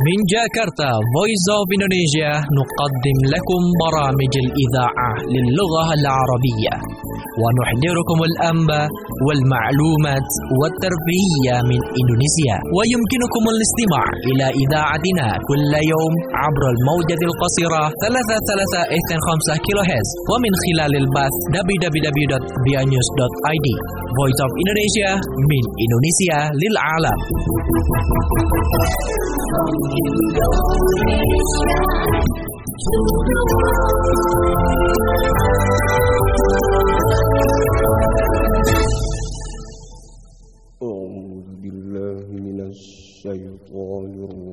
من جاكرتا Voice of Indonesia نقدم لكم برامج الإذاعة للغة العربية ونحضركم الأنباء والمعلومات والترفيهية من إندونيسيا. ويمكنكم الاستماع إلى إذاعتنا كل يوم عبر الموجة القصيرة 33.5 كيلوهرتز ومن خلال البث www.bianews.id. Voice of Indonesia من إندونيسيا للعالم. أعوذ بالله من الشيطان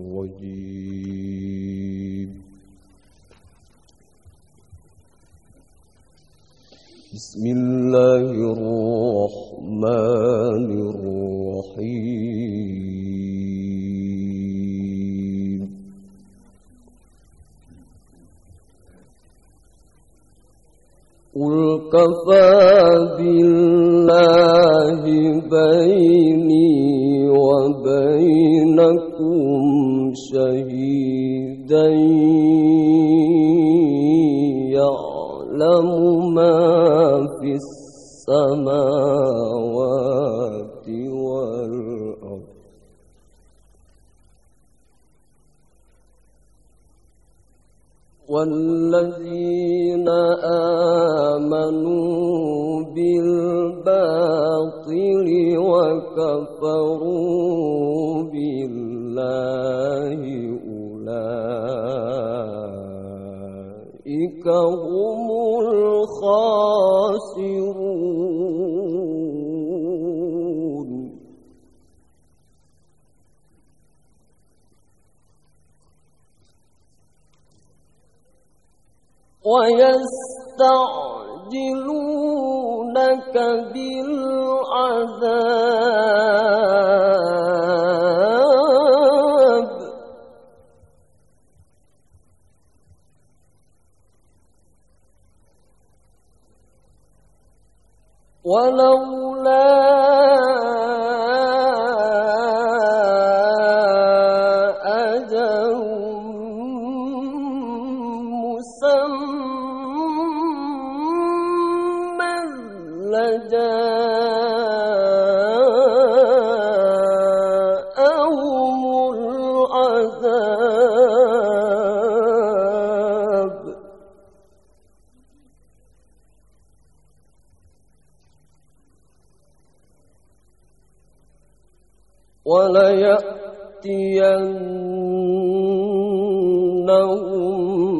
الرجيم. بسم الله الرحمن الرحيم. قل كفى بالله بيني وبينكم شهيدا يعلم ما في السماوات والأرض والذين آمنوا بالباطل وكفروا بالله أولئك هم الخاسرون. ويستعجلونك بالعذاب ولولا أجل مسمى لجاءهم العذاب وليأتينهم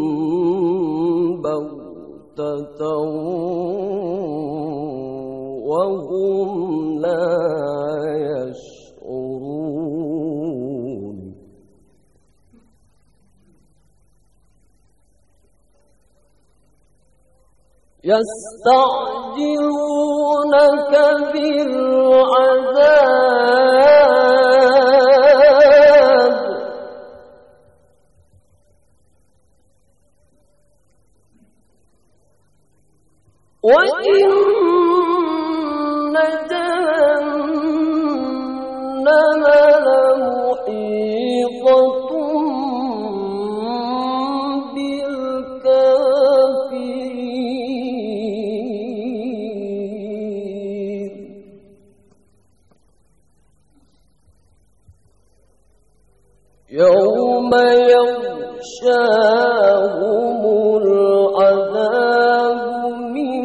بغتة وهم لا يشعرون. يستعجلونك بالعذاب وإن جهنم لمحيطة بالكافرين. يوم يغشاهم العذاب من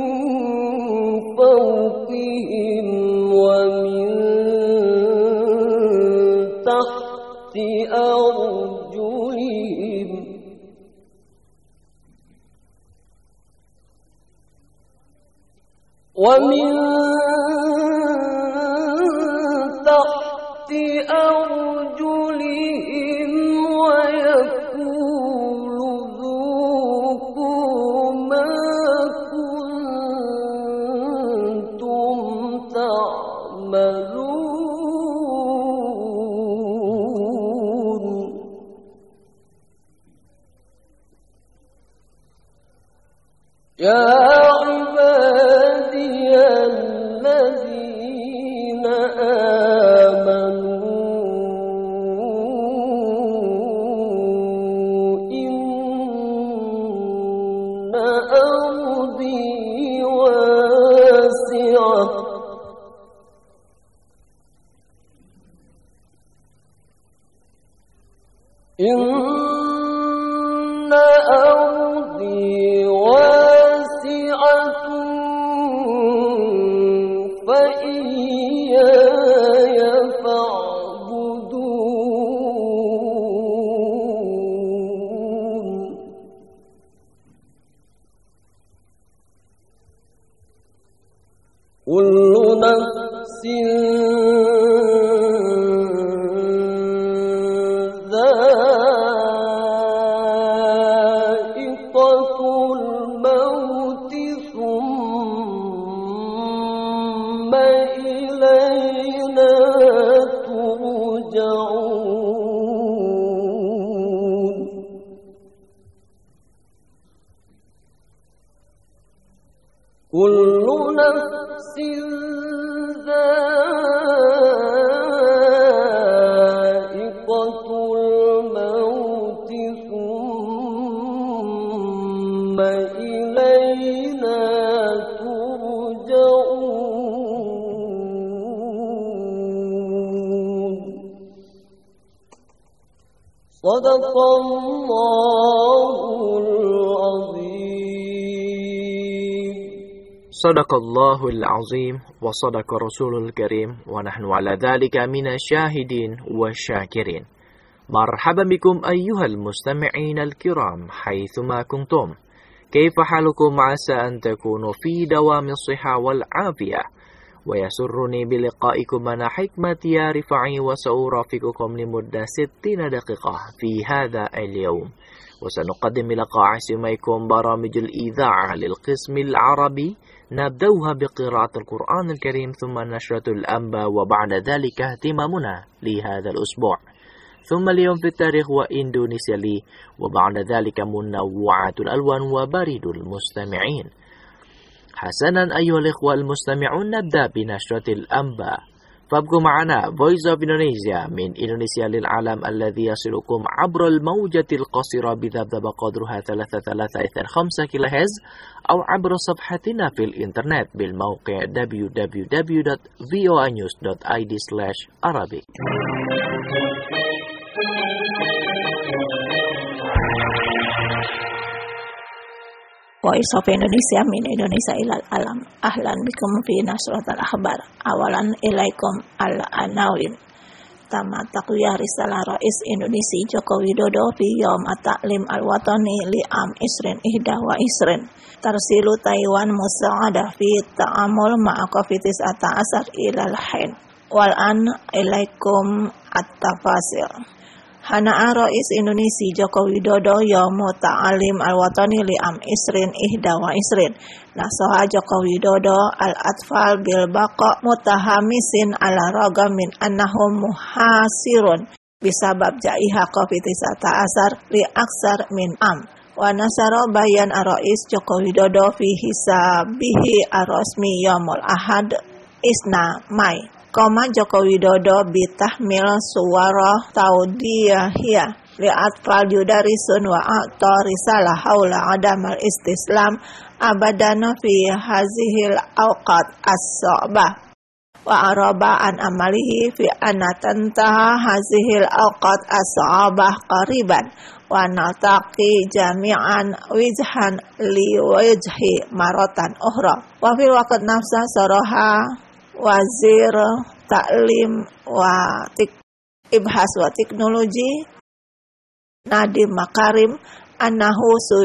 فوقهم ومن تحت أرجلهم ومن تحت أرجلهم ويقول ذوقوا ما كنتم تعملون. يا عبادي الذين آمنوا إن أرضي واسعة فإياي فاعبدون كل نفس ذائقة الموت ثم إلينا ترجعون كل نفس ذائقة الموت ثم إلينا ترجعون صدق الله العظيم Sadaqallahul azim wa sadaqa rasulul karim wa nahnu ala dhalika minasyahidin wa syakirin. Marhaban bikum ayyuhal mustami'in al-kiram haithuma kuntum. Kaifa halukum asa an takunu fi dawami as-siha wal afiyah. Wa yasurruni biliqa'ikum mana hikmati ya rifa'i wa sa'urafiqukum limuddah 60 daqiqah fi hadha al-yawm. وسنقدم لقاء عاصميكم برامج الإذاعة للقسم العربي نبدأها بقراءة القرآن الكريم ثم نشرة الأنباء وبعد ذلك اهتمامنا لهذا الأسبوع ثم اليوم في التاريخ وإندونيسيا لي وبعد ذلك منوعات الألوان وبريد المستمعين. حسنا أيها الإخوة المستمعون نبدأ بنشرة الأنباء فابقوا معنا Voice of Indonesia من إندونيسيا للعالم الذي يصلكم عبر الموجة القصيرة بذبذب قدرها 3.325 كيلوهرتز أو عبر صفحتنا في الإنترنت بالموقع www.voanews.id/Arabic. Voice of Indonesia min Indonesia ilal alam. Ahlan bikum fi nasratul akhbar. Awalan ilaikum al-anawin. Tama taqwiyah risalah Rais Indonesia Joko Widodo fi Yom At-Ta'lim Al-Watani li'am isrin ihda wa isrin. Tarsilu Taiwan musa'adah fi ta'amul ma'akofitis ata'asar ilal hain. Wal'an ilaikum at-tafasil. Hana'a Rais Indonesia Joko Widodo Yaumu Ta'alim Al-Watani li'am isrin ihda wa isrin. Nasoha Joko Widodo al-atfal bil baqa mutahamisin ala ragam min annahum muhasirun bisabab ja'iha COVID-19 li aksar min am. Wa nasara bayan Rais Joko Widodo fi hisabihi ar-rasmi yaumul ahad isna Mai. Koma Joko Widodo bitahmil suwara taudiyahiyah li'atfal yudarisun wa a'ta risalah haula adamal istislam abadana fi hazihil awqat as-sa'bah wa araba an amalihi fi anatantaha hazihil awqat as-sa'bah qariban wa nataqi jami'an wijhan liwajhi maratan ukhra wa fil waqt nafsa saraha Wazir Ta'lim wa Ibhas wa Teknologi Nadiem Makarim annahu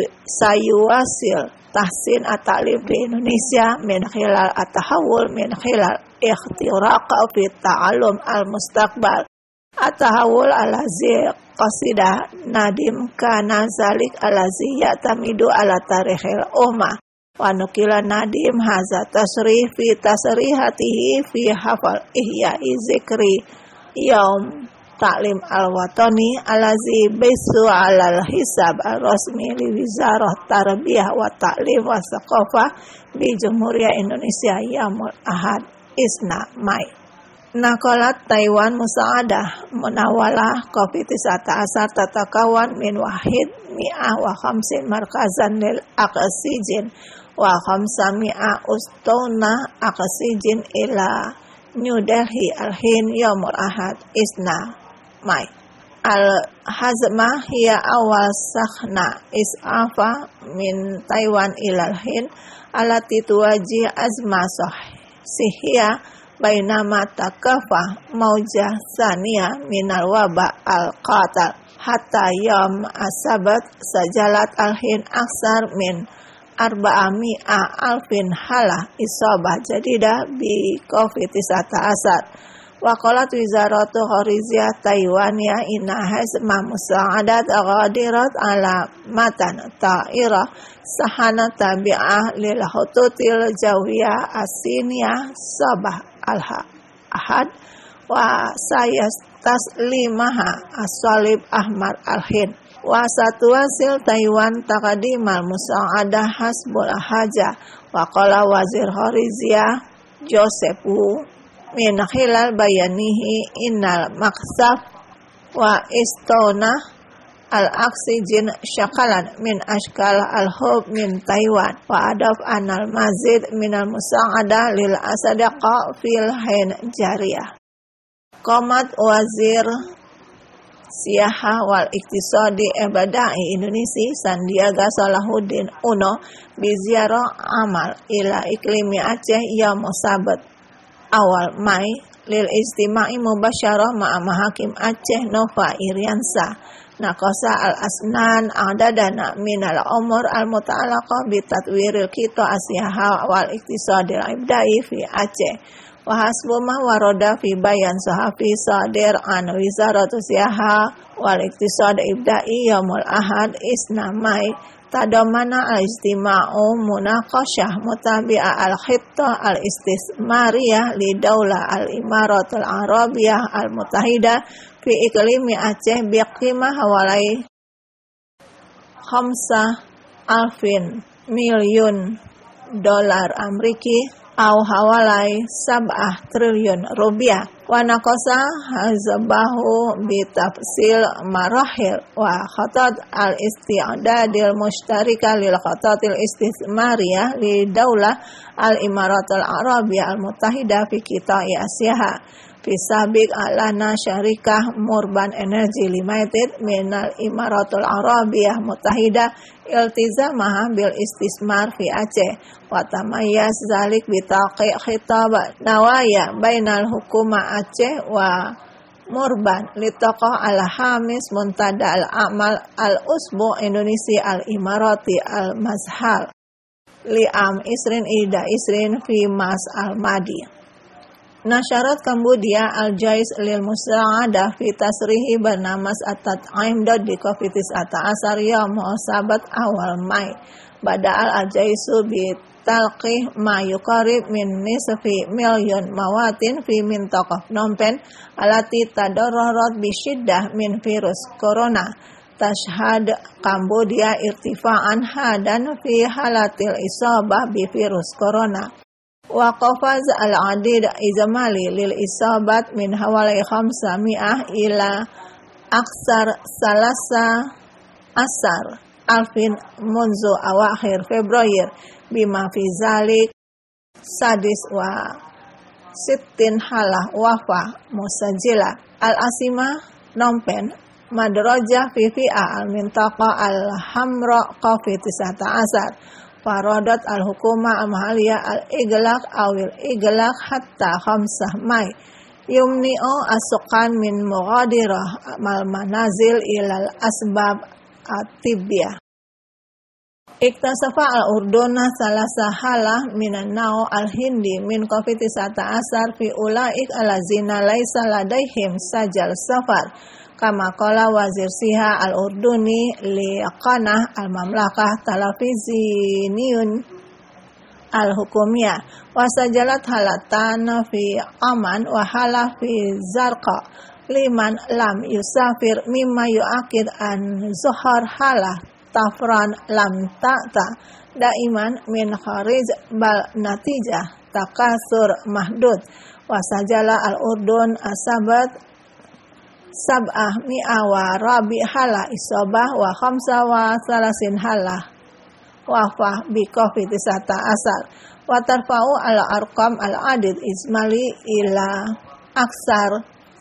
sayuwasil tahsin at-ta'lim di Indonesia min khilal at-tahawul min khilal ikhtiraq fi ta'allum al-mustaqbal at-tahawul alazi qasidah Nadiem kana zalik alazi ya'tamidu ala tarikhil ummah wa nukila Nadiem haza tasrih fi tasrihatihi fi hafal ihya'i zikri yaum Ta'lim al-Watani alazi bisu alal hisab al-rasmi li wizarah tarbiyah wa ta'lim wa saqafah bi Jumhuriyah Indonesia yaumul ahad isna Mai. Nakolat Taiwan musa'adah munawalah COVID-19 tatakawan min wahid mi'ah wa khamsin markazan lil aqsijin wa khamsa mi'ah ustuna aqsijin ila New Delhi al-Hin yaumul ahad isna Mai. Al-Hazmah hiya awal sakhna is'afa min Taiwan ilal Hind alati tuwaji azma sihya bainama takafa maujah saniyah minal waba al-qatal hatta yom asabat sajalat al-Hind aksar min arba'ami'a alfin halah isabah jadidah bi COVID-19 wa qalat wizaratu Khariziyah Taiwania inna hazma musa'adat ghadirat ala matan ta'irah sahana tabi'ah lil hututil jawiyah asiniyah sabah al-ahad wa sayastaslimaha as-salib ahmar al-Hind wa satuasil Taiwan taqadimal musa'adah hasbul haja wa qala wazir Khariziyah Joseph Wu min khilal bayanihi innal maksaf wa istona al-oksigen syakalan min ashkal al-hub min Taiwan wa adaf anal mazid minal musa'adah lil asadaqa fil Hind jariyah. Qomat wazir Siyaha wal Iktisadi Ebadai Indonesia Sandiaga Salahuddin Uno biziarah amal ila iklimi Aceh yaum sabat awal Mai lil istima'i mubasyarah ma'a mahakim Aceh Nova Iriansa naqasa al-asnan adadana minal umur al-muta'alaqah bitatwiril kita asyaha wal iktisadil ibda'i fi Aceh wa hasbu ma warada fi bayan sahafi sadir an wizaratu siyaha wal iktisad ibda'i yaumul ahad isna Mai tadamana al-istima'u munaqasyah mutabi'a al-khittah al-istismariyah li daulah al-imaratul arabiyah al-mutahidah fi iklimi Aceh biqimah hawalai 5,000 miliun dolar Ameriki au hawalai 7 triliun rupiah wa naqasa hazabahu bitafsil marahil wa khatat al-isti'dadil mushtarika lil khatatil istismariyah li daulah al-imaratul arabiyah al-mutahidah fi qita'i Asia fi sabiq alana syarikah Murban Energy Limited minal imaratul arabiyah mutahidah iltizamaha bil istismar fi Aceh wa tamayyaz zalik bitaqi khitab nawaya bainal hukuma Aceh wa Murban litaqah al-hamis muntada al-amal al-usbu Indonesia al-imarati al-mazhal li'am isrin ida isrin fi mas al-madi. Nasyarat Cambodia al-Jais lil musa'adah fi tasrihi bernamas at-tat'im bi COVID-19 asar yaum sabat awal Mai bada'al al-Jaisu bi talqih ma yuqarib min nisfi milyon mawatin fi mintaqah Phnom Penh alati tadarrarat bi syiddah min virus corona tashhad Cambodia irtifa'an hadan fi halatil isabah bi virus corona wa qafaz al-adid izamali lil isabat min hawalai 500 ila aksar salasa asar alfin munzu awakhir Februari bima fi zalik sadis wa sittin halah wafa musajila al-asimah Phnom Penh madrajah fi fi'a al-mintaqa al-hamra COVID-19 faradat al-hukuma al-mahaliyah al-iglaq awil iglaq hatta 5 Mai yumni'u as-suqan min mughadirah mal-manazil ilal asbab at-tibbiyah. Iktasafa al-Urduna salasa halah minan nau al-hindi min COVID-19 fi ulaik alazina laisa ladaihim sajal safar kama qala wazir siha al-Urduni li qanah al-mamlakah talafiziniun al-hukumiyah wa sajalat halatan fi aman wa hala fi zarqa liman lam yusafir mimma yu'akid an zuhar halah tafran lam ta'ta daiman min kharij bal natijah takasur mahdud wa sajala al-Urdun asabat sab'ah mi'a wa rabi halah isobah wa khamsa wa salasin halah wafah bi COVID-19 asal wa tarfa'u ala arqam al-adid ismali ila aksar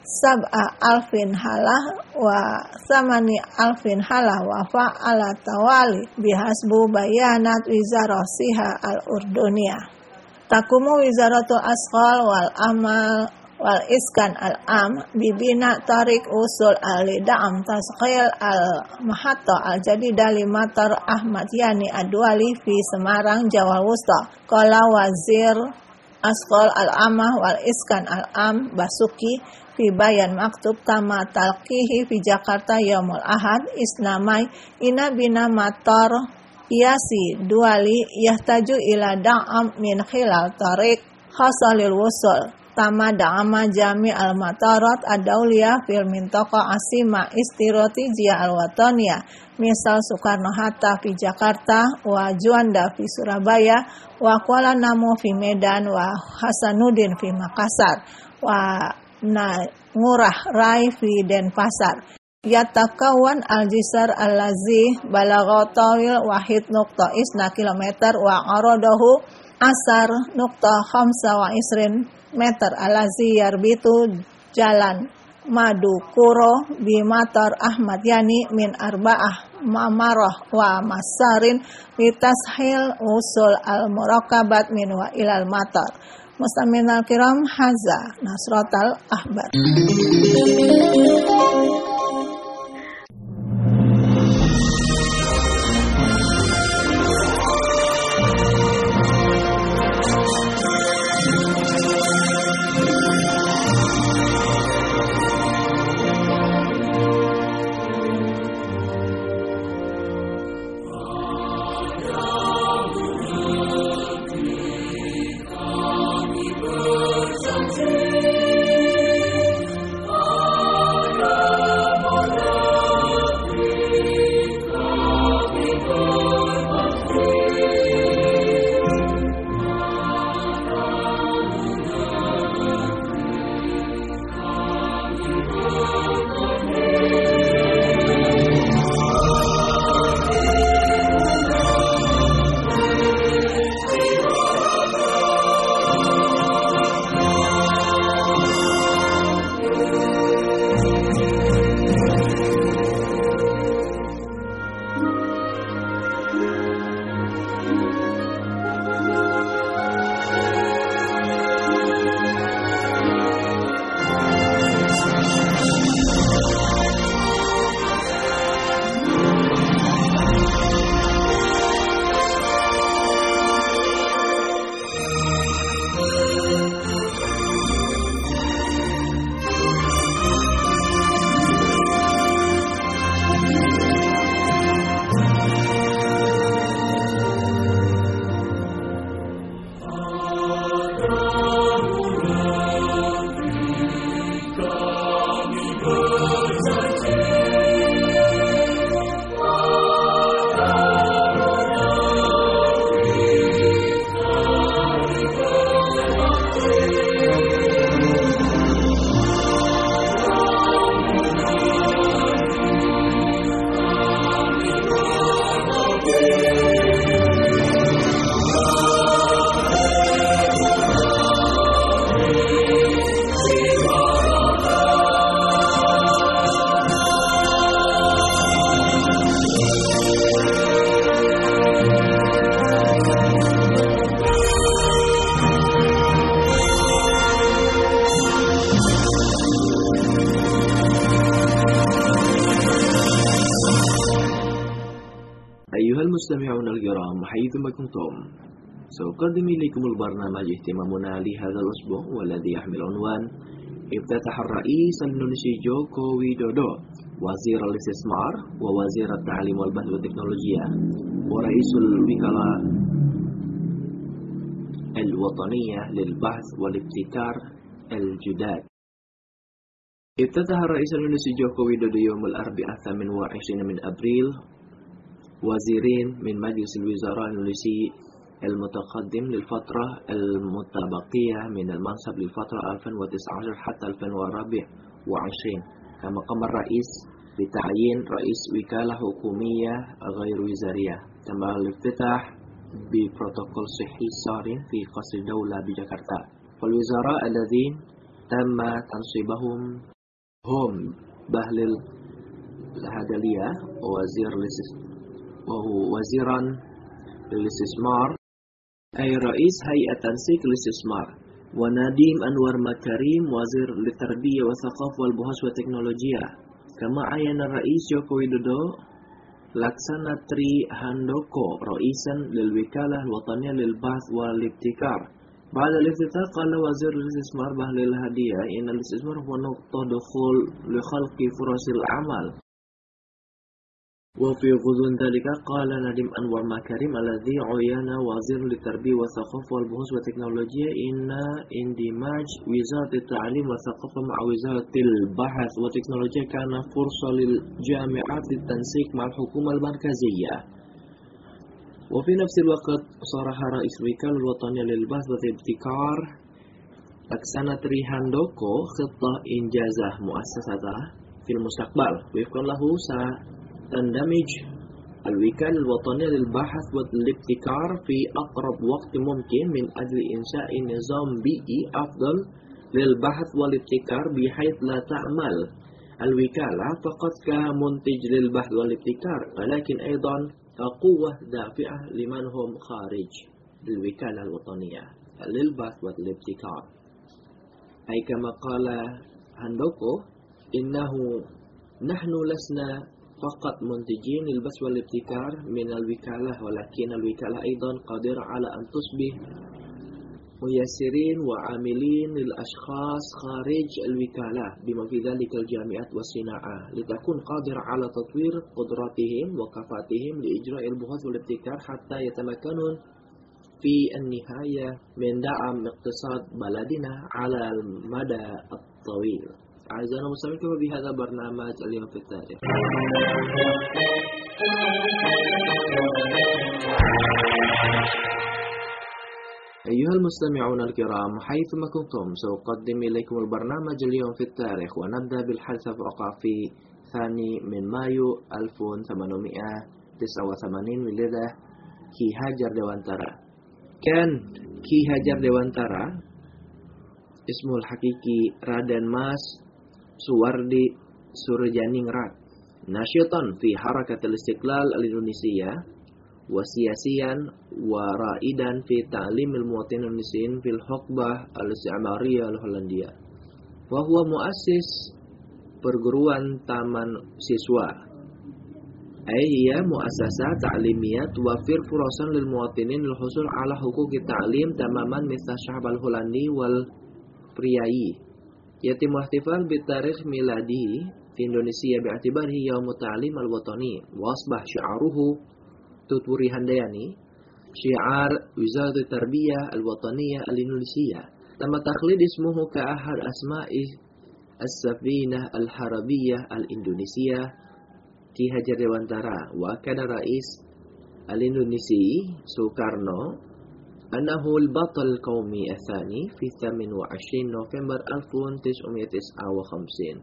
sab'a alfin halah wa samani alfin halah wa fa'ala tawali bihasbu bayanat wizarasiha al-urduniyah. Takumu wizaratul asqal wal amal wal iskan al-am bibina tarik usul al-da'am tasqil al-mahatta al-jadida limatar Ahmad Yani Adwali fi Semarang, Jawa Wusta. Qala wazir asqal al-amah wal iskan al-am Basuki fi bayan maktub kama talqihi fi Jakarta yaumul ahad isnamai ina bina matar Yasi Duali yahtaju ila da'am min khilal tarik khasalil wusul tama da'ama jami al-matarat ad-dauliyah fil mintaqa asima istiratijiyah al-wataniyah misal Soekarno-Hatta fi Jakarta wa Juanda fi Surabaya wa Kuala Namu fi Medan wa Hasanuddin fi Makassar wa Ngurah Rai fi Denpasar. Yatakawan al-jisar al-lazi balagha tawil wahid nukta isna kilometer wa aradahu asar nukta khamsa wa isrin meter alazi yarbitu jalan Madukuro bimatar Ahmad Yani min arba'ah mamarah wa masarin litashil usul al-murakabat min wa ilal matar. Mustaminal kiram haza nasratal ahbar. المستمعون الكرام حيثما كنتم سأقدم إليكم البرنامج اهتمامنا لهذا الأسبوع والذي يحمل عنوان افتتح الرئيس الإندونيسي جوكو ويدودو وزير الاستثمار ووزير التعليم والبحث والتكنولوجيا ورئيس الوكالة الوطنية للبحث والابتكار الجداد. افتتح الرئيس الإندونيسي جوكو ويدودو يوم الأربعاء 28 من أبريل وزيرين من مجلس الوزراء الإندونيسي المتقدم للفترة المتبقية من المنصب للفترة 2019 حتى 2024 كما قام الرئيس بتعيين رئيس وكالة حكومية غير وزارية. تم الافتتاح ببروتوكول صحي صارم في قصر الدولة بجاكرتا. والوزراء الذين تم تنصيبهم هم بهلل الهدلية وزيرا للاستثمار أي رئيس هيئة تنسيق الاستثمار، ونديم أنور مكارم وزير للتربية والثقافة والبحوث والتكنولوجيا. كما عين الرئيس جوكو ويدودو Laksana Tri Handoko رئيسا للوكالة الوطنية للبحث والابتكار. بعد الافتتاح قال وزير الاستثمار بهلل الهدية إن الاستثمار هو نقطة دخول لخلق فرص العمل. وفي غضون ذلك قال نديم أنور مكارم الذي عين وزير للتربية والثقافة والبحوث والتكنولوجيا إن اندماج وزارة التعليم والثقافة مع وزارة البحث والتكنولوجيا كان فرصة للجامعات للتنسيق مع الحكومة المركزية. وفي نفس الوقت صرح رئيس الوكالة الوطنية للبحث والابتكار Laksana Tri Handoko خطة إنجازه مؤسسته في المستقبل وفقا له تندمج الوكالة الوطنية للبحث والابتكار في أقرب وقت ممكن من أجل إنشاء نظام بيئي أفضل للبحث والابتكار بحيث لا تعمل الوكالة فقط كمنتج للبحث والابتكار ولكن أيضا قوة دافعة لمن هم خارج الوكالة الوطنية للبحث والابتكار. أي كما قال هاندوكو إنه نحن لسنا فقط منتجين للبحث والابتكار من الوكالة ولكن الوكالة أيضا قادرة على أن تصبح ميسرين وعاملين للأشخاص خارج الوكالة بما في ذلك الجامعات والصناعة لتكون قادرة على تطوير قدراتهم وكفاءتهم لإجراء البحوث والابتكار حتى يتمكنون في النهاية من دعم اقتصاد بلدنا على المدى الطويل. أعزائنا المستمعين بهذا برنامج اليوم في التاريخ. أيها المستمعون الكرام حيثما كنتم سأقدم إليكم البرنامج اليوم في التاريخ ونبدأ بالحدث الواقع في 2 من مايو 1889 ولادة Ki Hajar Dewantara. كان Ki Hajar Dewantara اسمه الحقيقي Raden Mas Suwardi Surjaningrat ناشطا في حركة الاستقلال الإندونيسية وسياسيا ورائدا في تعليم المواطنين الإندونيسيين في الحقبة الاستعمارية الهولندية وهو مؤسس perguruan taman siswa أي هي مؤسسة تعليمية توفر فرصا للمواطنين للحصول على حقوق التعليم تماما مثل الشعب الهولندي والبرياي. يتم الاحتفال بتاريخ ميلاده في إندونيسيا باعتباره يوم التعليم الوطني وأصبح شعاره Tuturi Handayani شعار وزارة التربية الوطنية الإندونيسية. تم تخليد اسمه كأحد أسماء السفينة الحربية الإندونيسية Ki Hajar Dewantara. وأكد رئيس الإندونيسي سوكارنو أنه البطل القومي الثاني في 28 نوفمبر 1959.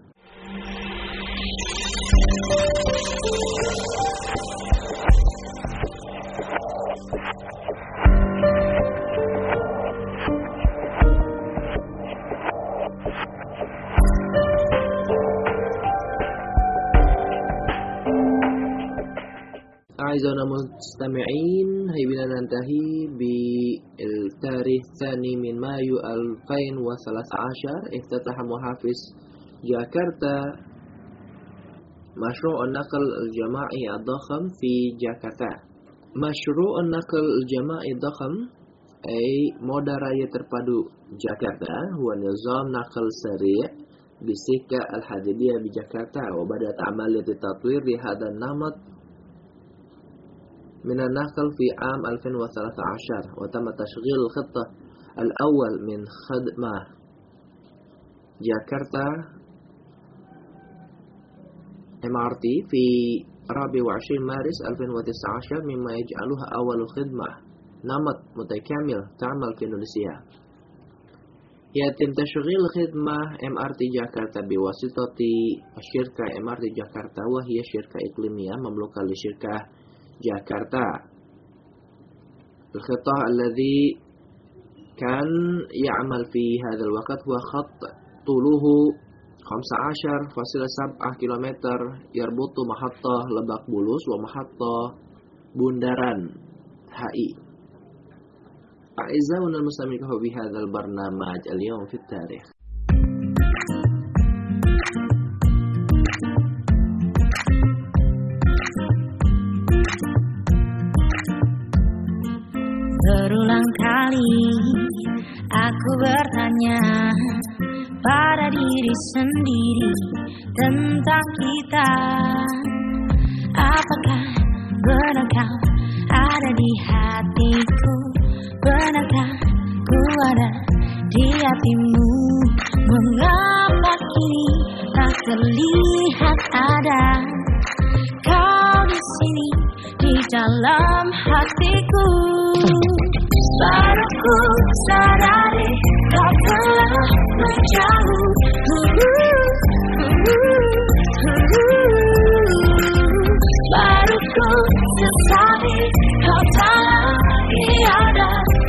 أعزائنا المستمعين هيا ننتهي بالتاريخ 2 من مايو 2013 افتتح محافظ جاكرتا مشروع النقل الجماعي الضخم في جاكرتا. مشروع النقل الجماعي الضخم أي moda raya terpadu Jakarta هو نظام نقل سريع بالسكة الحديدية بجاكرتا وبدأت عملية التطوير لهذا النمط من النقل في عام 2013 وتم تشغيل الخطة الأول من خدمة جاكرتا MRT في 24 مارس 2019 مما يجعلها أول خدمة نمط متكامل تعمل في إندونيسيا. يتم تشغيل خدمة MRT جاكرتا بواسطة شركة MRT جاكرتا وهي شركة إقليمية مملوكة لشركة جاكرتا. الخطة الذي كان يعمل في هذا الوقت هو خط طوله 15,7 kilometer yarbutu mahattah Lebak Bulus wa mahattah Bundaran HI. أعزائنا المستمعين في هذا البرنامج اليوم في التاريخ. Berulang kali aku bertanya pada diri sendiri tentang kita. Apakah benar kau ada di hatiku? Benarkah ku ada di hatimu? Mengapa kini tak terlihat ada kau di sini di dalam hatiku? Baru ku sadari kau telah menjauh. Baru ku sesali kau tak lagi ada.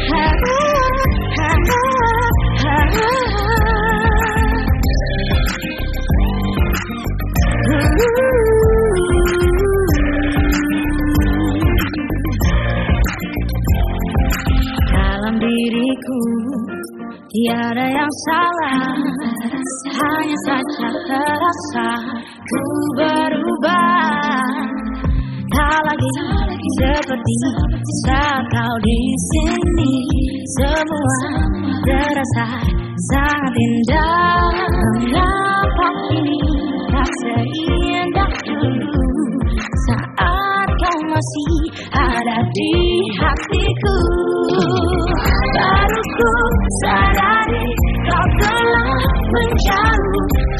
Dalam diriku tiada yang salah, hanya saja terasa ku berubah. Tak lagi seperti saat kau di sini, semua terasa sangat indah. Mengapa kini tak seindah dulu saat kau masih ada di hatiku? Baru ku sadari kau telah menjauh.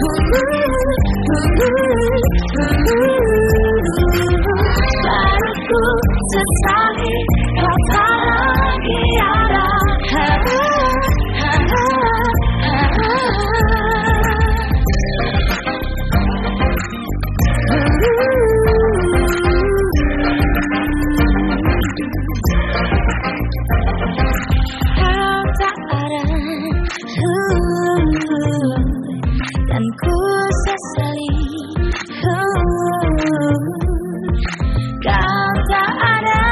Baru ku sesali kau tak lagi ada. Kau tak ada, dan ku sesali. Kau tak ada,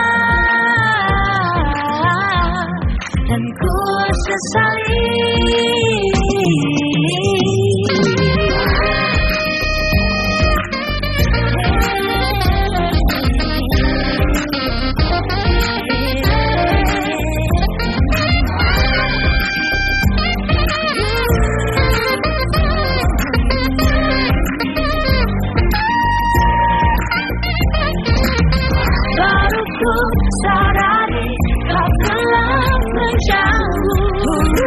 dan ku sesali. Baru ku sadari kau telah menjauh.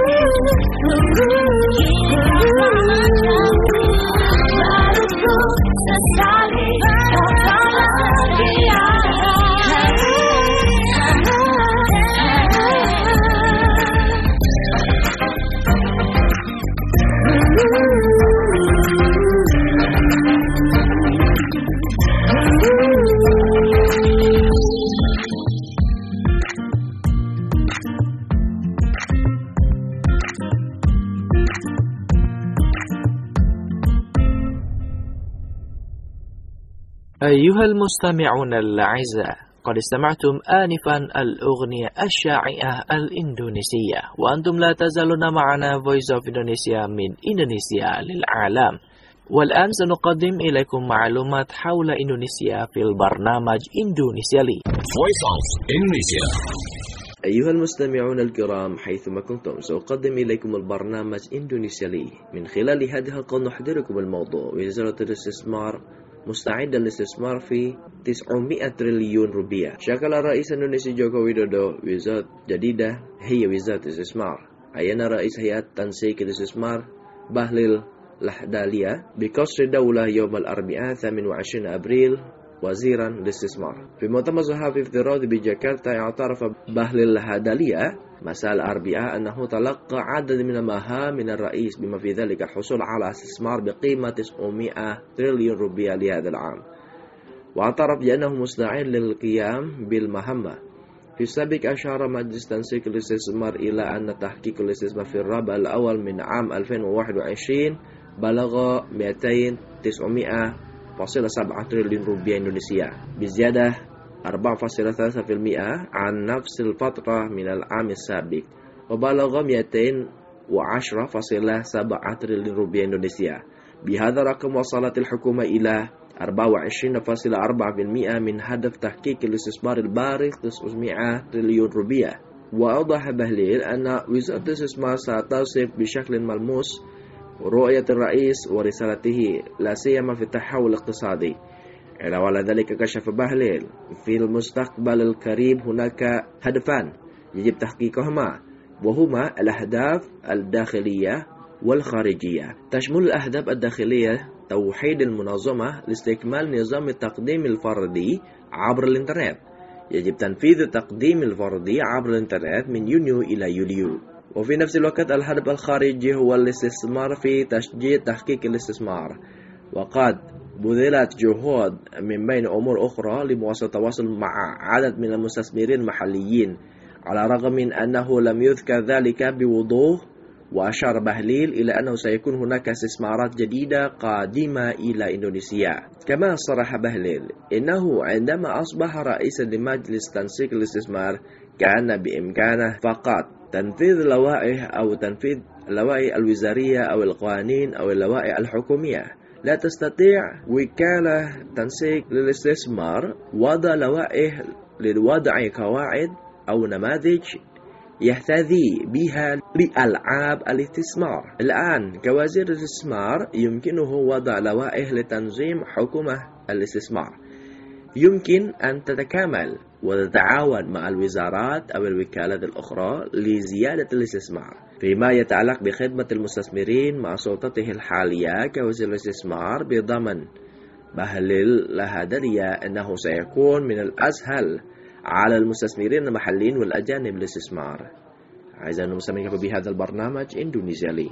Baru ku sesali kau tak lagi ada. أيها المستمعون الأعزاء، قد استمعتم آنفا الأغنية الشائعة الإندونيسية، وأنتم لا تزالون معنا Voice of Indonesia من إندونيسيا للعالم. والآن سنقدم إليكم معلومات حول إندونيسيا في البرنامج إندونيسيا لي. Voice of Indonesia. أيها المستمعون الكرام حيثما كنتم سأقدم إليكم البرنامج إندونيسيا لي. من خلال هذه الحلقة نحضركم الموضوع وزارة الاستثمار مستعدة للاستثمار في 900 تريليون روبية. شكل رئيس إندونيسيا جوكو ويدودو وزارة جديدة هي وزارة الاستثمار. أعين رئيس هيئة تنسيق الاستثمار بهليل لحداليا بقصر الدولة يوم الأربعاء 28 أبريل وزيرا للاستثمار. في مؤتمر صحفي افتراضي بجاكرتا اعترف بهليل لحداليا مساء الأربعاء أنه تلقى عدد من المهام من الرئيس بما في ذلك الحصول على استثمار بقيمة 900 تريليون روبية لهذا العام، واعترف بأنه مستعد للقيام بالمهمة. في السابق أشار مجلس تنسيق الاستثمار إلى أن تحقيق الاستثمار في الربع الأول من عام 2021 بلغ 200.907 تريليون روبية إندونيسية بزيادة 4.3% عن نفس الفترة من العام السابق، وبلغ 210.7 تريليون روبية إندونيسية. بهذا الرقم وصلت الحكومة إلى 24.4% من هدف تحقيق الاستثمار البالغ 900 تريليون روبية. وأوضح بهليل أن وزارة الاستثمار ستصف بشكل ملموس رؤية الرئيس ورسالته لا سيما في التحول الاقتصادي. علاوة على ذلك كشف بهليل في المستقبل القريب هناك هدفان يجب تحقيقهما، وهما الأهداف الداخلية والخارجية. تشمل الأهداف الداخلية توحيد المنظمة لاستكمال نظام التقديم الفردي عبر الإنترنت. يجب تنفيذ التقديم الفردي عبر الإنترنت من يونيو إلى يوليو. وفي نفس الوقت الهدف الخارجي هو الاستثمار في تشجيع تحقيق الاستثمار، وقد بذلت جهود من بين أمور أخرى لمواصلة التواصل مع عدد من المستثمرين المحليين، على الرغم من أنه لم يذكر ذلك بوضوح. وأشار بهليل إلى أنه سيكون هناك استثمارات جديدة قادمة إلى إندونيسيا. كما صرح بهليل إنه عندما أصبح رئيسا لمجلس تنسيق الاستثمار كان بإمكانه فقط تنفيذ لوائح أو تنفيذ اللوائح الوزارية أو القوانين أو اللوائح الحكومية. لا تستطيع وكالة تنسيق للاستثمار وضع لوائح لوضع قواعد أو نماذج يحتذي بها لألعاب الاستثمار. الآن كوزير الاستثمار يمكنه وضع لوائح لتنظيم حكومة الاستثمار، يمكن أن تتكامل وتتعاون مع الوزارات أو الوكالات الأخرى لزيادة الاستثمار. فيما يتعلق بخدمة المستثمرين مع سلطته الحالية كوزير الاستثمار بضمن بهليل لهدرية أنه سيكون من الأسهل على المستثمرين المحليين والأجانب الاستثمار. أعزائي المستمعين بهذا البرنامج إندونيسيا لي.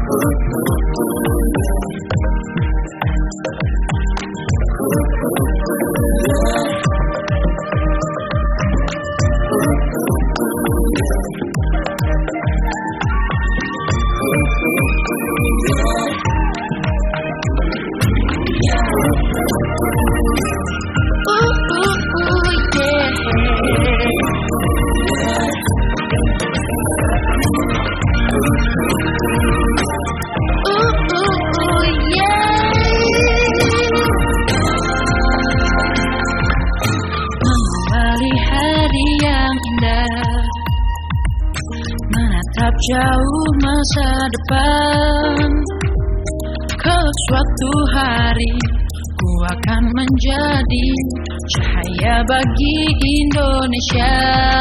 Jauh masa depan, ke suatu hari ku akan menjadi cahaya bagi Indonesia.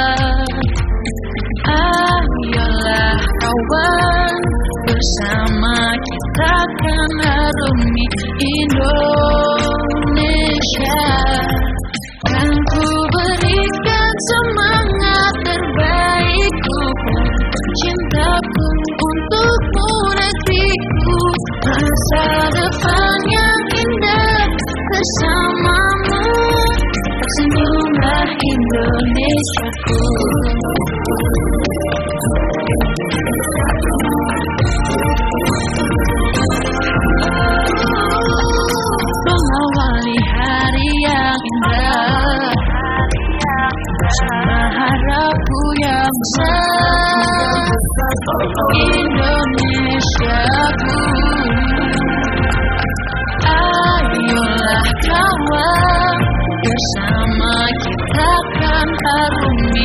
Ayolah kawan, bersama kita akan harumi Indonesia. Kan ku berikan semangat terbaikku, cintaku untukmu negeriku, masa depan yang indah bersamamu. Tersenyumlah Indonesiaku. Mengawali hari yang indah bersama harapku yang besar, Indonesiaku. Ayolah kawan, bersama kita akan harumi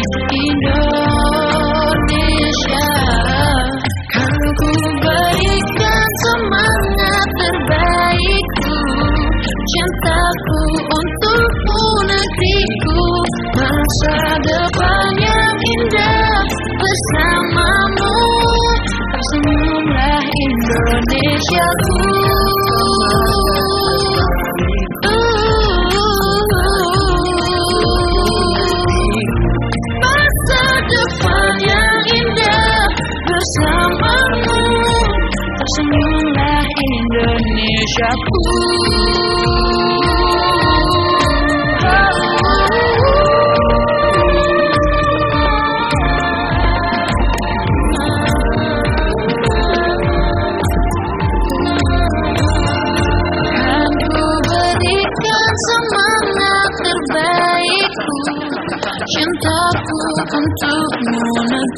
Indonesia. Kan ku berikan semangat terbaikku, cintaku untukmu negeriku, masa depan yang indah bersamamu. Tersenyumlah Indonesiaku. Masa depan yang indah bersamamu. Tersenyumlah Indonesiaku.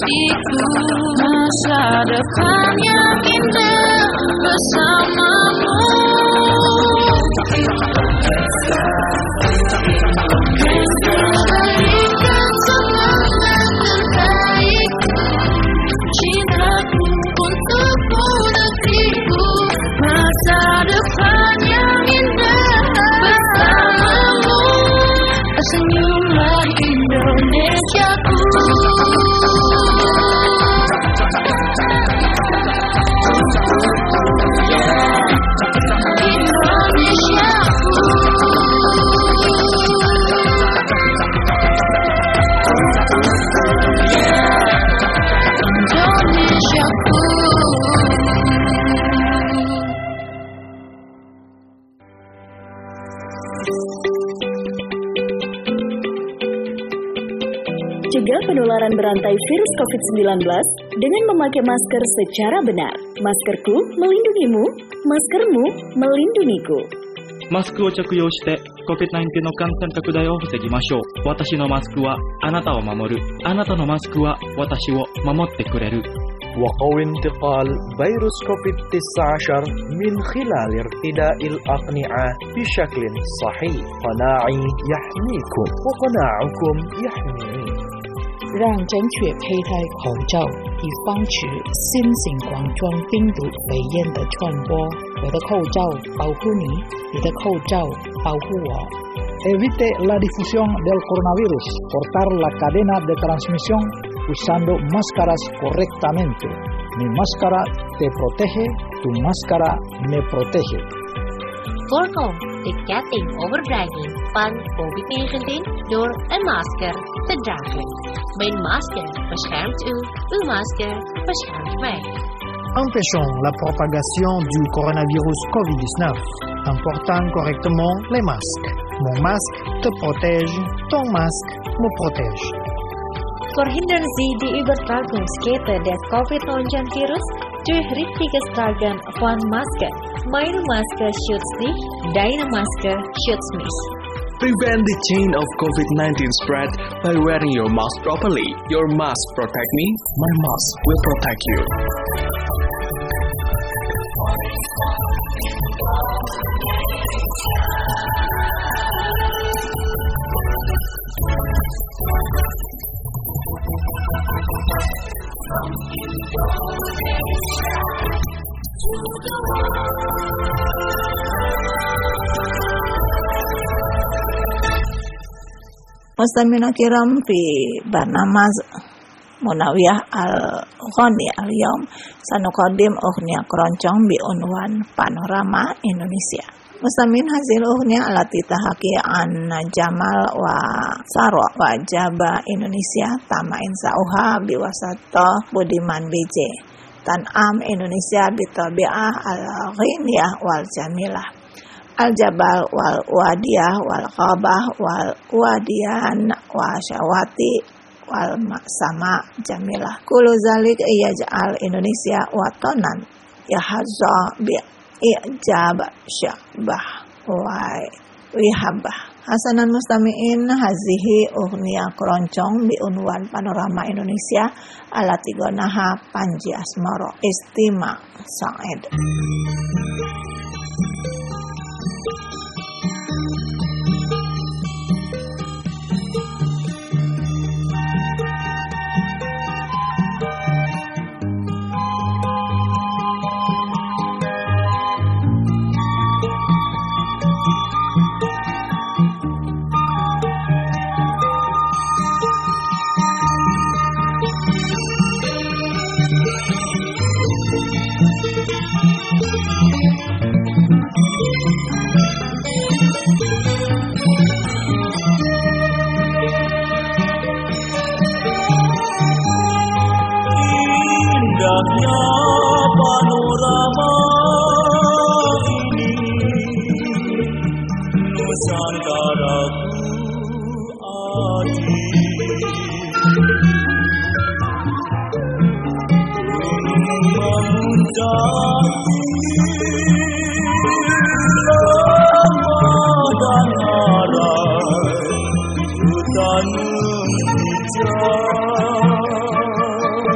hatiku, masa depan yang indah bersamamu. Kembalikan semangat terbaik, cintaku untukmu negeriku, masa depan yang indah bersamamu. Senyumlah Indonesiaku. Cegah penularan berantai virus COVID-19 dengan memakai masker secara benar. Maskerku melindungimu, maskermu melindungiku. マスクを着用して COVID-19 の感染拡大を防ぎましょう。私のマスクはあなたを守る。あなたのマスクは私を守ってくれる。 وقوي انتقال فيروس كوفيد-19 من خلال ارتداء الأقنعة بشكل صحيح. قناعي يحميكم وقناعكم يحميني. 让正确佩戴口罩，以防止新型冠状病毒肺炎的传播。我的口罩保护你，你的口罩保护我。 Evite la difusión del coronavirus. Cortar la cadena de transmisión usando máscaras correctamente. Mi máscara te protege, tu máscara me protege. Voorkom de ketting overdrijving van COVID-19 door een masker te dragen. Mijn masker beschermt u, uw masker beschermt mij. Empêchons la propagation du coronavirus COVID-19 en portant correctement les masques. Mon masque te protège, ton masque me protège. Förhindrar Sie die Übertragungskette des Covid-19-Virus durch richtiges Tragen von Maske. Meine Maske schützt dich, deine Maske schützt mich. Prevent the chain of COVID-19 spread by wearing your mask properly. Your mask protect me, my mask will protect you. Mustamina kiram fi barnamaz Munawiyah al-Ghani al-Yawm sanuqaddim ughniya keroncong bi unwan Panorama Indonesia. Mustamin hasil ughniya alati tahaki an Jamal wa Sarwa wa Jaba Indonesia tamain sauha biwasato Budiman BJ Tan'am Indonesia bitabi'ah al-ghiniyah wal jamilah al-jabal wal wadiyah wal ghabah wal wadiyan wa syawati wal sama jamilah. Kullu zalik yaj'al Indonesia watonan yahazza bi ijab syabah wa wihabah. Hasanan mustami'in hazihi ughniya keroncong bi unwan Panorama Indonesia alati gonaha Panji Asmoro Istima Sa'id. Panorama ini Nusantaraku adil. Memuncak Ramadan harai hutan hijau.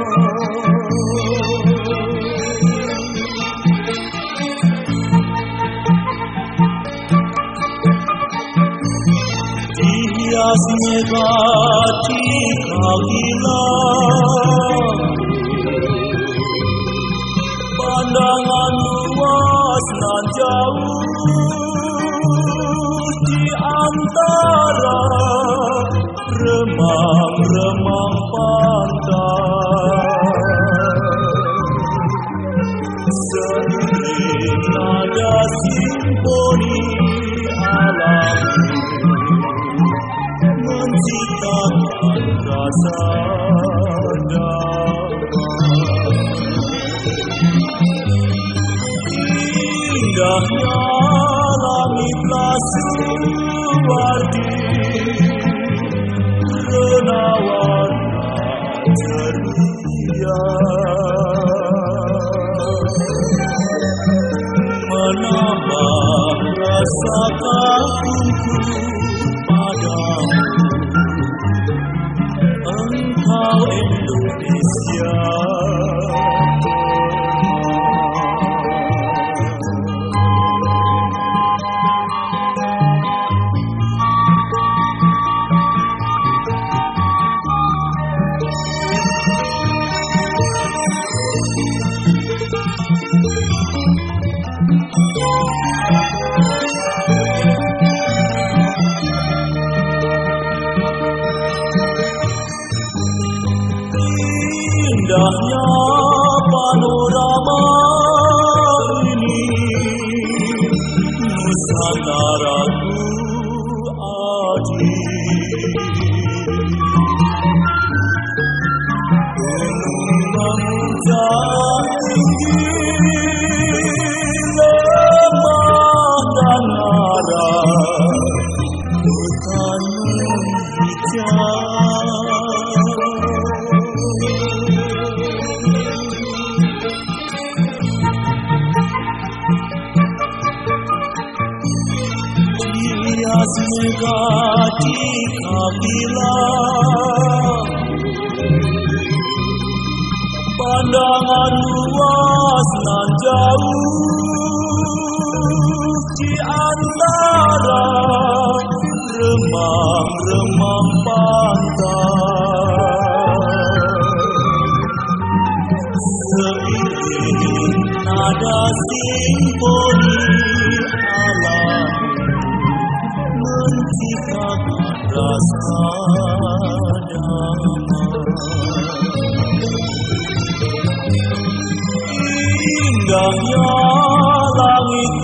negati kagilang, pandangan luas nan jauh di antara remang-remang pantai, seiring nada simfoni alam menciptakan rasa damai. Indahnya langit wardi, warna ceria, menambah rasa kagumku padamu, engkau Indonesia. Indahnya panorama ini, Nusantaraku aji. Gunung memuncak tinggi, lembah dan arah, hutan menghijau. Negati kagilang, pandangan luas nan jauh di antara remang-remang pantai, seiring nada simfoni alam menciptakan rasa damai. Indahnya langit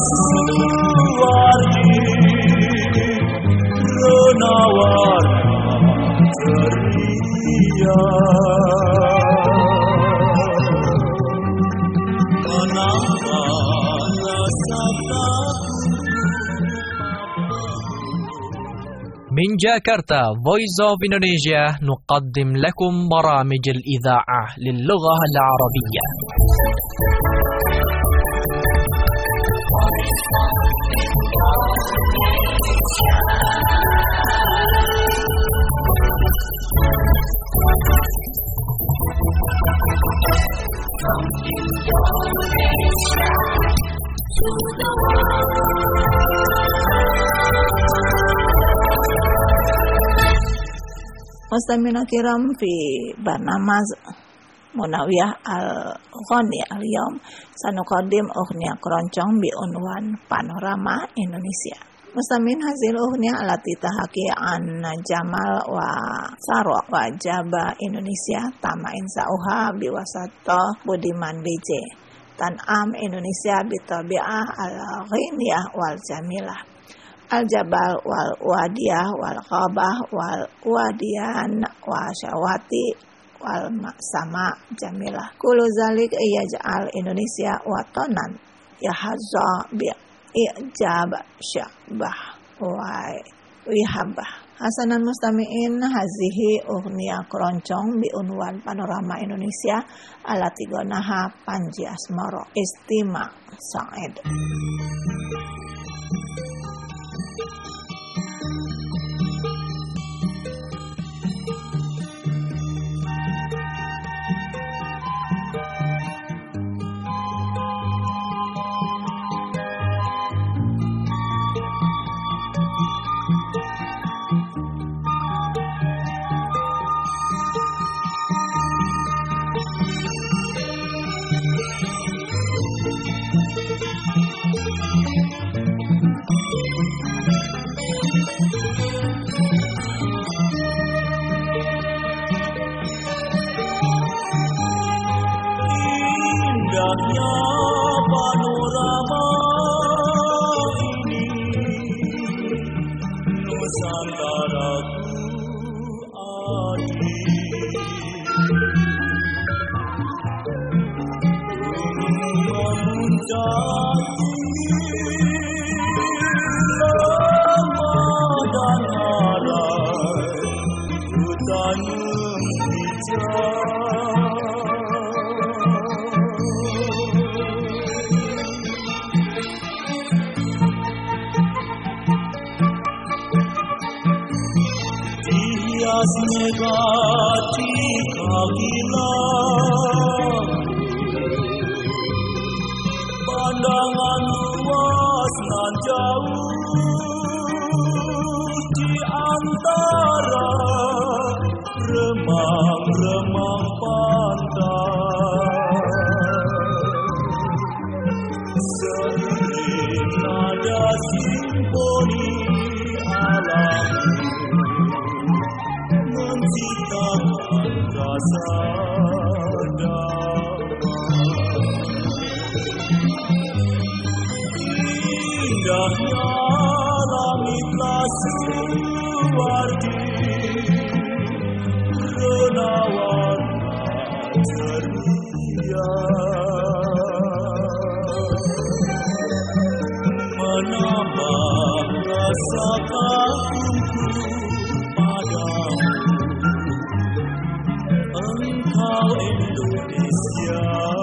warni, warna ceria, menambah rasa من جاكرتا Voice of Indonesia نقدم لكم برامج الإذاعة للغة العربية. Mustamina kiram fi barnamaz Munawiyah al-Ghani al-Yawm sanuqaddim ughniya keroncong bi unwan Panorama Indonesia. Mustamin hasil ughniya alati tahaki an Jamal wa Sarwa wa Jaba Indonesia tama insauha biwasato Budiman BJ Tan'am Indonesia bitabi'ah al-ghiniyah wal jamilah al-jabal wal wadiyah wal ghabah wal wadiyan wa syawati wal sama jamilah kullu zalik yaj'al Indonesia watanan yahazza bi ijab syabah wa wihabah. Hasanan mustami'in hazihi ughniya keroncong bi unwan Panorama Indonesia ala tigonaha Panji Asmoro Istima Sa'id. indahnya panorama ini, Nusantaraku adik. Gunung memuncak lemah dan arai, hutan menghijau. Dihias megati kaki langit, pandangan luas nan jauh di antara remang-remang pantai. Seiring nada simfoni alam menciptakan rasa indahnya langitlah Suwardi, rona warna ceria, menambah rasa kagumku padamu, engkau Indonesia.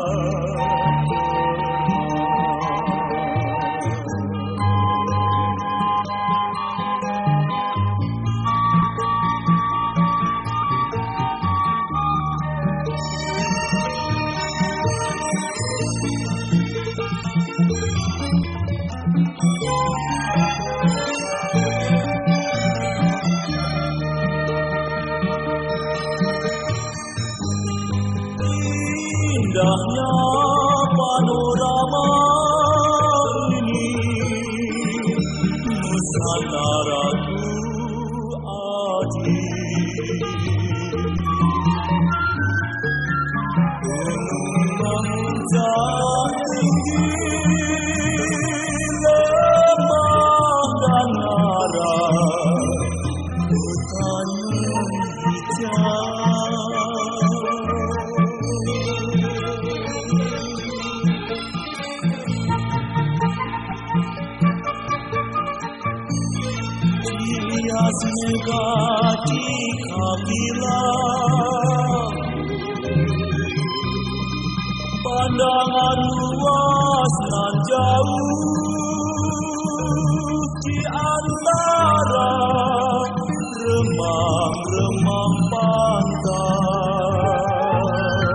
Indahnya panorama ini, Nusantaraku adik. Gunung memuncak tinggi, lemah dan arai, hutan menghijau. Dihias megati kaki langit, pandangan luas nan jauh di antara remang-remang pantai.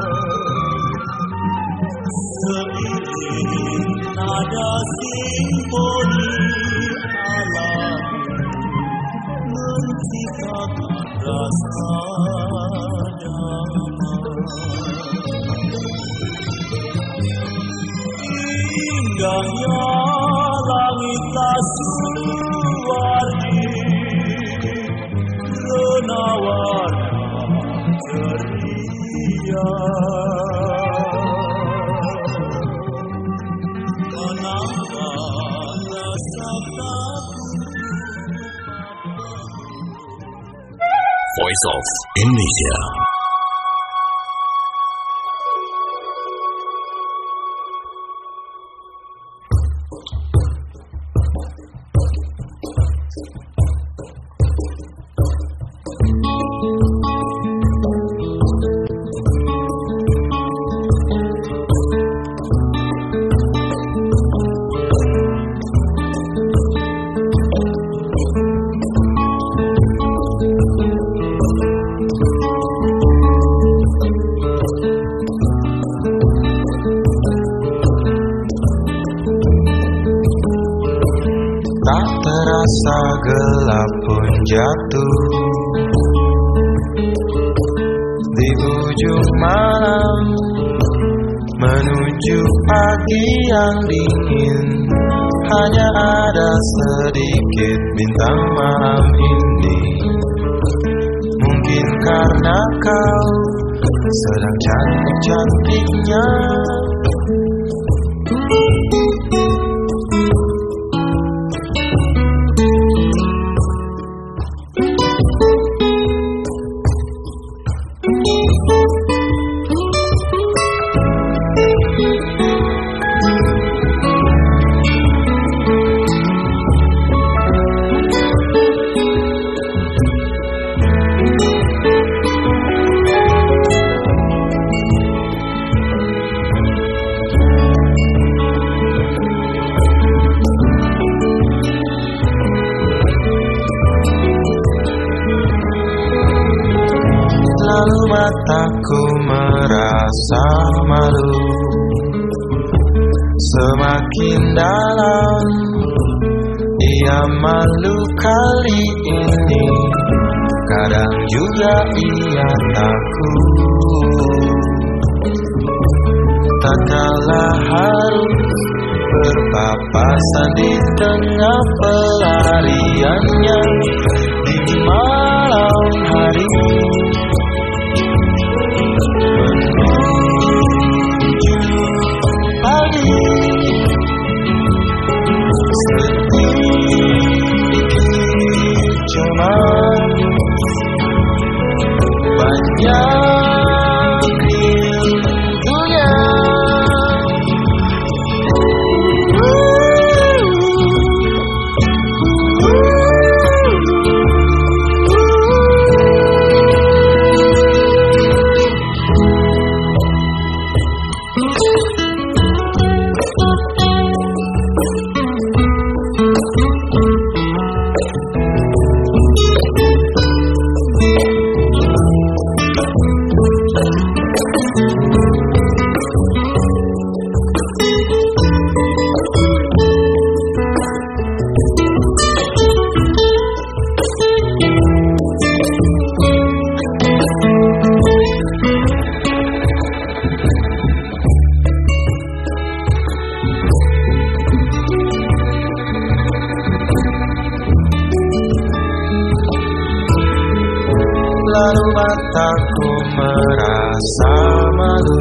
Seiring nada simfoni alam menciptakan rasa damai. Indahnya langitlah Suwardi, rona warna ceria, menambah rasa Voice of Indonesia. Terasa gelap pun jatuh di ujung malam, menuju pagi yang dingin. Hanya ada sedikit bintang malam ini. Mungkin karena kau sedang cantik-cantiknya semakin dalam. Ia malu kali ini, kadang juga ia takut. Tak kalah harus berpapasan di tengah pelariannya di malam hari. Lalu mataku merasa malu,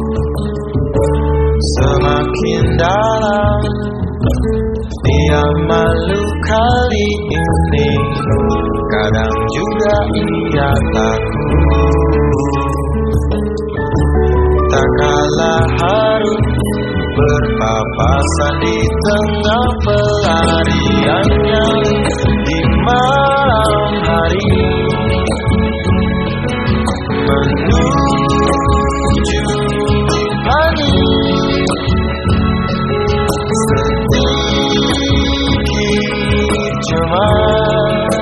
semakin dalam. Dia malu kali ini, kadang juga ia takut. Tak kalah harus berpapasan di tengah pelariannya di malam hari. Menuju langit, sedikit cemas,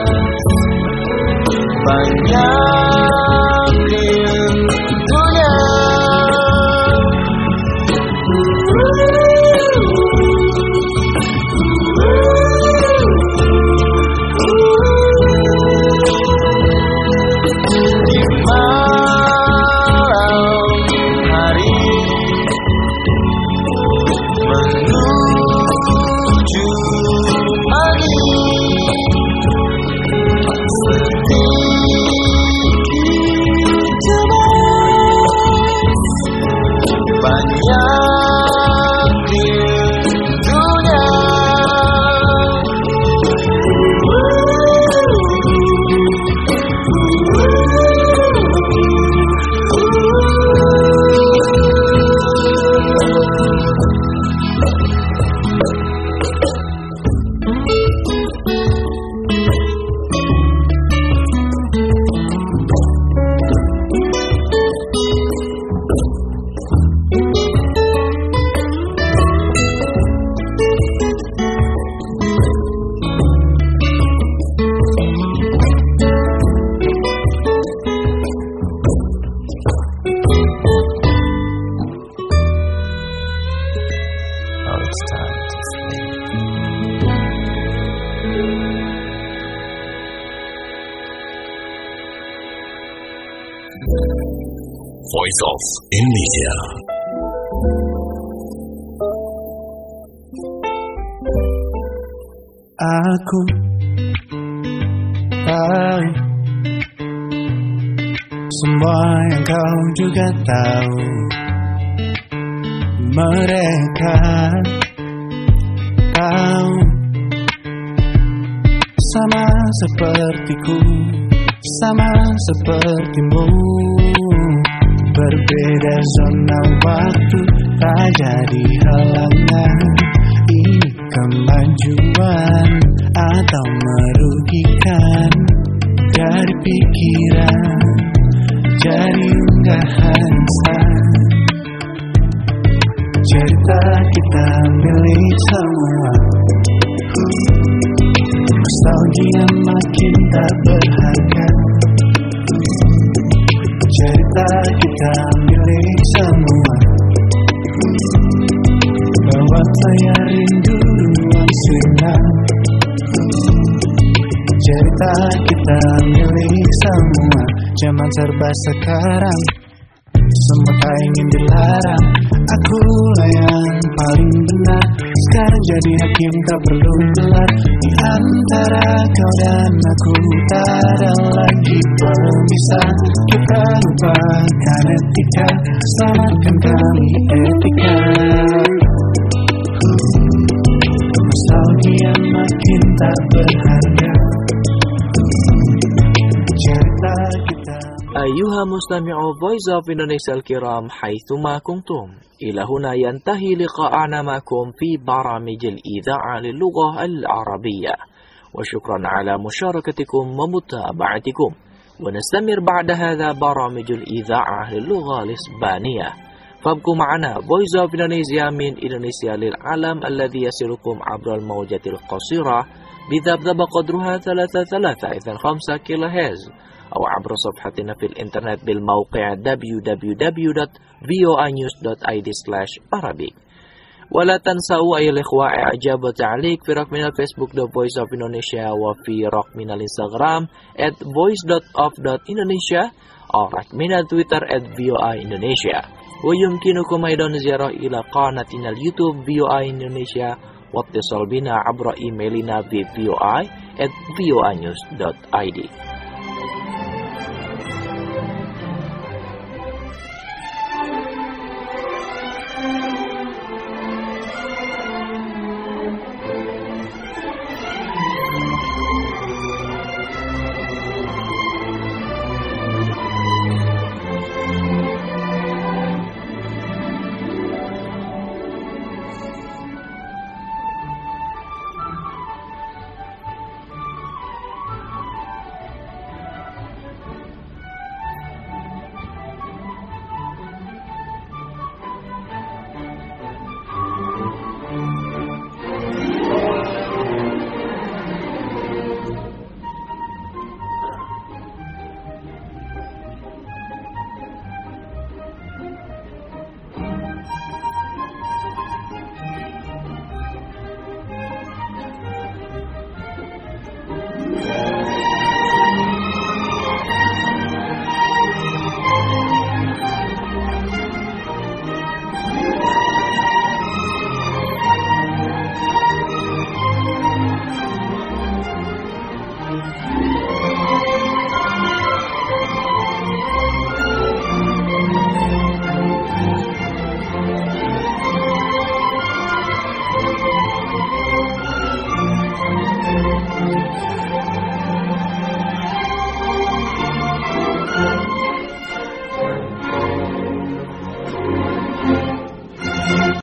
banyak rindunya. Voice of Indonesia. Aku tahu semua yang kau juga tahu. Mereka tahu sama sepertiku, sama sepertimu. Berbeda zona waktu tak jadi halangan. Ini kemajuan atau merugikan? Dari pikiran jadi unggahan instan. Cerita kita milik semua. Nostalgia makin tak berharga. Cerita kita milik semua. Bawa saya zaman serba sekarang, semua tak ingin dilarang. Akulah yang paling benar, sekarang jadi hakim tak perlu gelar. Di antara kau dan aku tak ada lagi pemisah. Kita lupakan etika, selamatkan kami etika. Nostalgia makin tak berharga. Cerita kita. أيها مستمعو Voice of Indonesia الكرام حيثما كنتم، إلى هنا ينتهي لقاءنا معكم في برامج الإذاعة للغة العربية، وشكرا على مشاركتكم ومتابعتكم. ونستمر بعد هذا برامج الإذاعة للغة الإسبانية، فابقوا معنا Voice of Indonesia من إندونيسيا للعالم الذي يصلكم عبر الموجات القصيرة بذبذب قدرها 33.5 كيلوهرتز، أو عبر صفحتنا في الإنترنت بالموقع www.voinews.id/Arabic. ولا تنسوا أيها الإخوة إعجاب وتعليق في رقمنا الفيسبوك The Voice of Indonesia، وفي رقمنا الإنستغرام @voice.of.indonesia، أو رقمنا تويتر @voindonesia. ويمكنكم أيضا زيارة إلى قناتنا اليوتيوب VOA Indonesia، واتصال بنا عبر إيميلنا voi@voinews.id.